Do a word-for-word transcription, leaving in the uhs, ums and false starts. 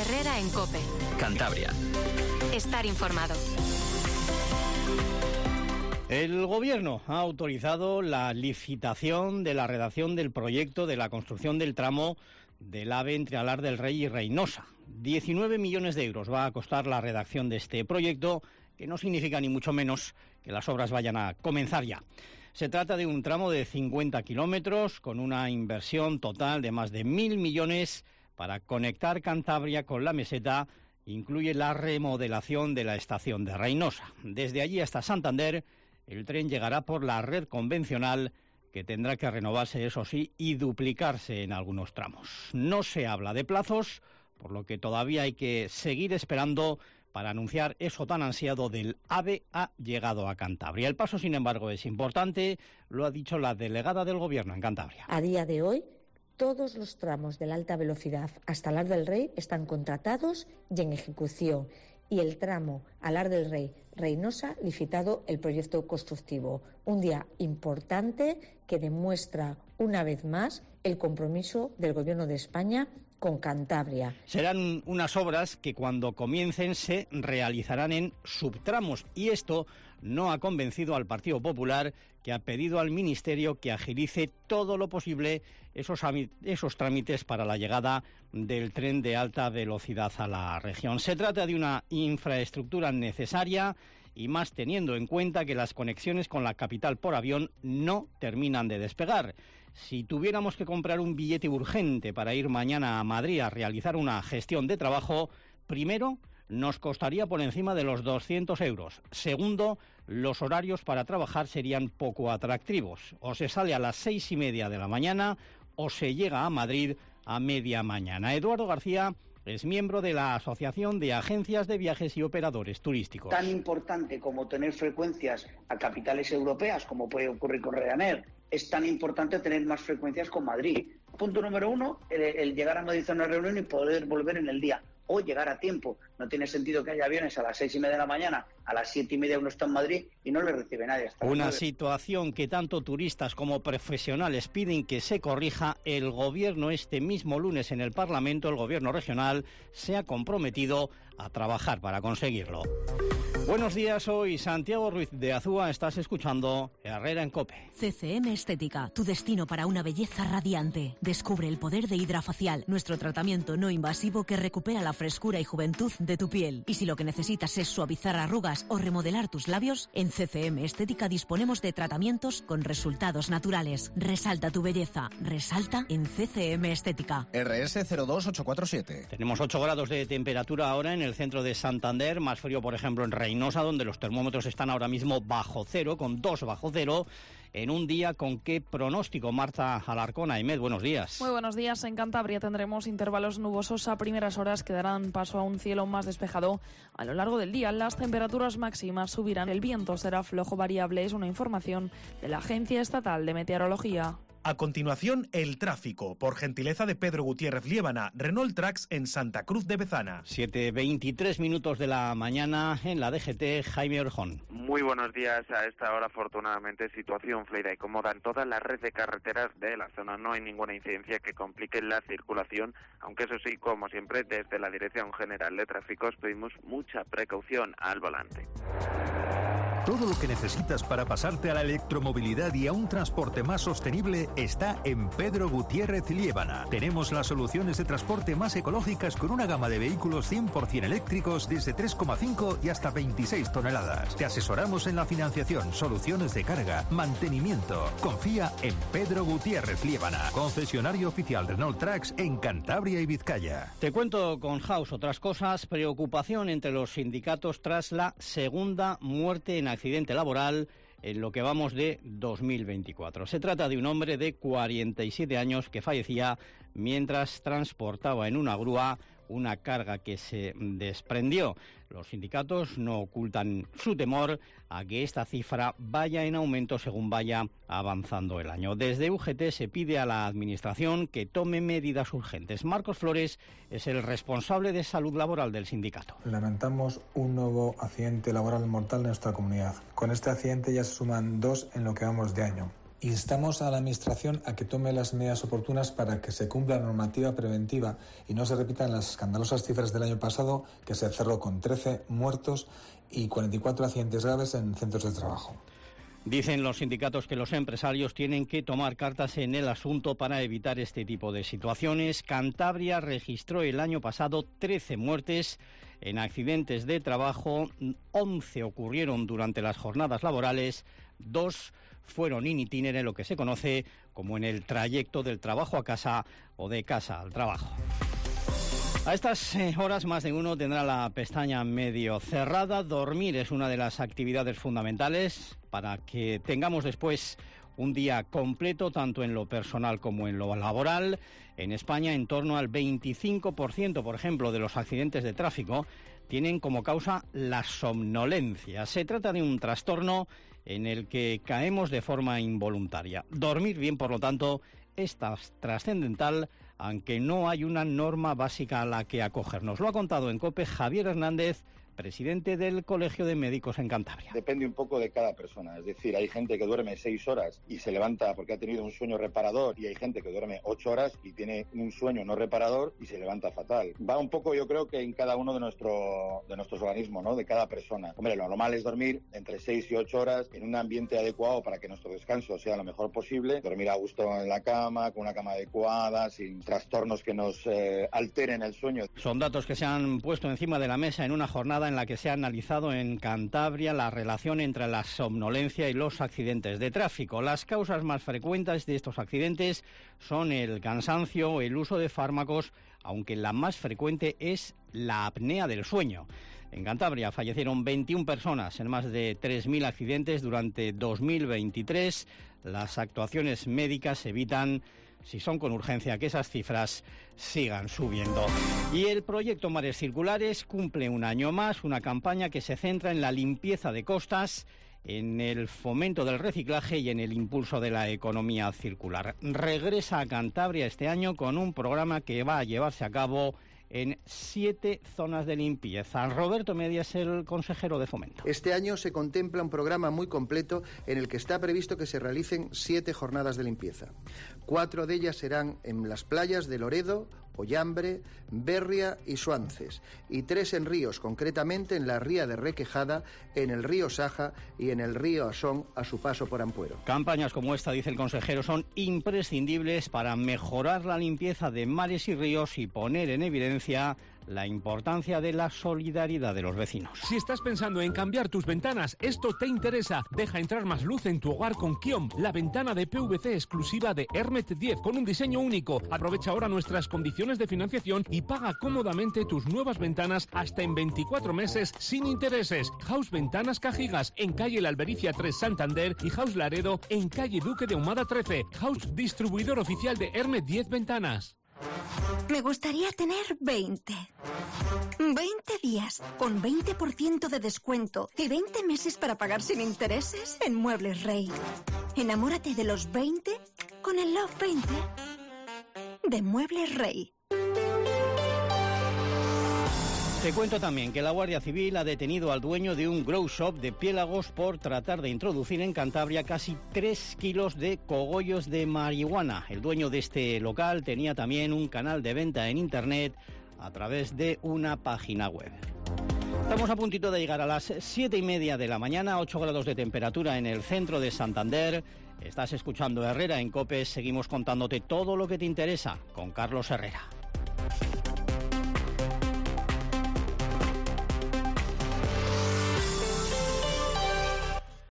Herrera en COPE. Cantabria. Estar informado. El Gobierno ha autorizado la licitación de la redacción del proyecto de la construcción del tramo del AVE entre Alar del Rey y Reinosa. diecinueve millones de euros va a costar la redacción de este proyecto, que no significa ni mucho menos que las obras vayan a comenzar ya. Se trata de un tramo de cincuenta kilómetros con una inversión total de más de mil millones para conectar Cantabria con la meseta. Incluye la remodelación de la estación de Reinosa. Desde allí hasta Santander, el tren llegará por la red convencional, que tendrá que renovarse, eso sí, y duplicarse en algunos tramos. No se habla de plazos, por lo que todavía hay que seguir esperando para anunciar eso tan ansiado del AVE ha llegado a Cantabria. El paso, sin embargo, es importante, lo ha dicho la delegada del Gobierno en Cantabria. A día de hoy, todos los tramos de la alta velocidad hasta Alar del Rey están contratados y en ejecución, y el tramo Alar del Rey Reinosa licitado el proyecto constructivo. Un día importante que demuestra una vez más el compromiso del Gobierno de España con Cantabria. Serán unas obras que cuando comiencen se realizarán en subtramos, y esto no ha convencido al Partido Popular, que ha pedido al Ministerio que agilice todo lo posible esos, esos trámites para la llegada del tren de alta velocidad a la región. Se trata de una infraestructura necesaria, y más teniendo en cuenta que las conexiones con la capital por avión no terminan de despegar. Si tuviéramos que comprar un billete urgente para ir mañana a Madrid a realizar una gestión de trabajo, primero, nos costaría por encima de los doscientos euros. Segundo, los horarios para trabajar serían poco atractivos. O se sale a las seis y media de la mañana o se llega a Madrid a media mañana. Eduardo García es miembro de la Asociación de Agencias de Viajes y Operadores Turísticos. Tan importante como tener frecuencias a capitales europeas, como puede ocurrir con Ryanair, es tan importante tener más frecuencias con Madrid. Punto número uno, el, el llegar a Madrid a una reunión y poder volver en el día, o llegar a tiempo. No tiene sentido que haya aviones a las seis y media de la mañana, a las siete y media uno está en Madrid y no le recibe nadie hasta Una situación que tanto turistas como profesionales piden que se corrija. El Gobierno este mismo lunes en el Parlamento, el Gobierno regional, se ha comprometido a trabajar para conseguirlo. Buenos días, soy Santiago Ruiz de Azúa, estás escuchando Herrera en COPE. C C M Estética, tu destino para una belleza radiante. Descubre el poder de Hidrafacial, nuestro tratamiento no invasivo que recupera la frescura y juventud de tu piel. Y si lo que necesitas es suavizar arrugas o remodelar tus labios, en C C M Estética disponemos de tratamientos con resultados naturales. Resalta tu belleza, resalta en C C M Estética. R S cero dos ocho cuatro siete. Tenemos ocho grados de temperatura ahora en el centro de Santander, más frío por ejemplo en Reinosa, donde los termómetros están ahora mismo bajo cero, con dos bajo cero, en un día con qué pronóstico. Marta Alarcón, Ahmed, buenos días. Muy buenos días. En Cantabria tendremos intervalos nubosos a primeras horas que darán paso a un cielo más despejado a lo largo del día. Las temperaturas máximas subirán, el viento será flojo variable, es una información de la Agencia Estatal de Meteorología. A continuación, el tráfico, por gentileza de Pedro Gutiérrez Liébana, Renault Trax en Santa Cruz de Bezana. siete veintitrés minutos de la mañana en la D G T, Jaime Orjón. Muy buenos días. A esta hora, afortunadamente, situación fluida y cómoda en toda la red de carreteras de la zona. No hay ninguna incidencia que complique la circulación, aunque eso sí, como siempre, desde la Dirección General de Tráficos pedimos mucha precaución al volante. Todo lo que necesitas para pasarte a la electromovilidad y a un transporte más sostenible está en Pedro Gutiérrez Liébana. Tenemos las soluciones de transporte más ecológicas con una gama de vehículos cien por ciento eléctricos desde tres coma cinco y hasta veintiséis toneladas. Te asesoramos en la financiación, soluciones de carga, mantenimiento. Confía en Pedro Gutiérrez Liébana, concesionario oficial Renault Trax en Cantabria y Vizcaya. Te cuento con House otras cosas. Preocupación entre los sindicatos tras la segunda muerte en accidente laboral en lo que vamos de dos mil veinticuatro. Se trata de un hombre de cuarenta y siete años que fallecía mientras transportaba en una grúa una carga que se desprendió. Los sindicatos no ocultan su temor a que esta cifra vaya en aumento según vaya avanzando el año. Desde U G T se pide a la Administración que tome medidas urgentes. Marcos Flores es el responsable de salud laboral del sindicato. Lamentamos un nuevo accidente laboral mortal en nuestra comunidad. Con este accidente ya se suman dos en lo que vamos de año. Instamos a la Administración a que tome las medidas oportunas para que se cumpla la normativa preventiva y no se repitan las escandalosas cifras del año pasado, que se cerró con trece muertos y cuarenta y cuatro accidentes graves en centros de trabajo. Dicen los sindicatos que los empresarios tienen que tomar cartas en el asunto para evitar este tipo de situaciones. Cantabria registró el año pasado trece muertes en accidentes de trabajo, once ocurrieron durante las jornadas laborales, dos fueron in itinere, lo que se conoce como en el trayecto del trabajo a casa o de casa al trabajo. A estas horas más de uno tendrá la pestaña medio cerrada. Dormir es una de las actividades fundamentales para que tengamos después un día completo, tanto en lo personal como en lo laboral. En España, en torno al veinticinco por ciento, por ejemplo, de los accidentes de tráfico tienen como causa la somnolencia. Se trata de un trastorno en el que caemos de forma involuntaria. Dormir bien, por lo tanto, es trascendental, aunque no hay una norma básica a la que acogernos. Lo ha contado en COPE Javier Hernández, presidente del Colegio de Médicos en Cantabria. Depende un poco de cada persona, es decir, hay gente que duerme seis horas y se levanta porque ha tenido un sueño reparador, y hay gente que duerme ocho horas y tiene un sueño no reparador y se levanta fatal. Va un poco, yo creo, que en cada uno de, nuestro, de nuestros organismos, ¿no?, de cada persona. Hombre, lo normal es dormir entre seis y ocho horas en un ambiente adecuado para que nuestro descanso sea lo mejor posible, dormir a gusto en la cama, con una cama adecuada, sin trastornos que nos eh, alteren el sueño. Son datos que se han puesto encima de la mesa en una jornada en la que se ha analizado en Cantabria la relación entre la somnolencia y los accidentes de tráfico. Las causas más frecuentes de estos accidentes son el cansancio, el uso de fármacos, aunque la más frecuente es la apnea del sueño. En Cantabria fallecieron veintiuna personas en más de tres mil accidentes durante dos mil veintitrés. Las actuaciones médicas evitan, si son con urgencia, que esas cifras sigan subiendo. Y el proyecto Mares Circulares cumple un año más, una campaña que se centra en la limpieza de costas, en el fomento del reciclaje y en el impulso de la economía circular. Regresa a Cantabria este año con un programa que va a llevarse a cabo en siete zonas de limpieza. Roberto Media es el consejero de Fomento. Este año se contempla un programa muy completo en el que está previsto que se realicen siete jornadas de limpieza. Cuatro de ellas serán en las playas de Loredo, Ollambre, Berria y Suances, y tres en ríos, concretamente en la ría de Requejada, en el río Saja y en el río Asón a su paso por Ampuero. Campañas como esta, dice el consejero, son imprescindibles para mejorar la limpieza de mares y ríos y poner en evidencia la importancia de la solidaridad de los vecinos. Si estás pensando en cambiar tus ventanas, esto te interesa. Deja entrar más luz en tu hogar con Kiom, la ventana de P V C exclusiva de Hermet diez con un diseño único. Aprovecha ahora nuestras condiciones de financiación y paga cómodamente tus nuevas ventanas hasta en veinticuatro meses sin intereses. House Ventanas Cajigas en calle La Albericia tres Santander y House Laredo en calle Duque de Ahumada trece. House distribuidor oficial de Hermet diez Ventanas. Me gustaría tener veinte. veinte días con veinte por ciento de descuento y veinte meses para pagar sin intereses en Muebles Rey. Enamórate de los veinte con el Love veinte de Muebles Rey. Te cuento también que la Guardia Civil ha detenido al dueño de un grow shop de Piélagos por tratar de introducir en Cantabria casi tres kilos de cogollos de marihuana. El dueño de este local tenía también un canal de venta en Internet a través de una página web. Estamos a puntito de llegar a las siete y media de la mañana, ocho grados de temperatura en el centro de Santander. Estás escuchando Herrera en COPE, seguimos contándote todo lo que te interesa con Carlos Herrera.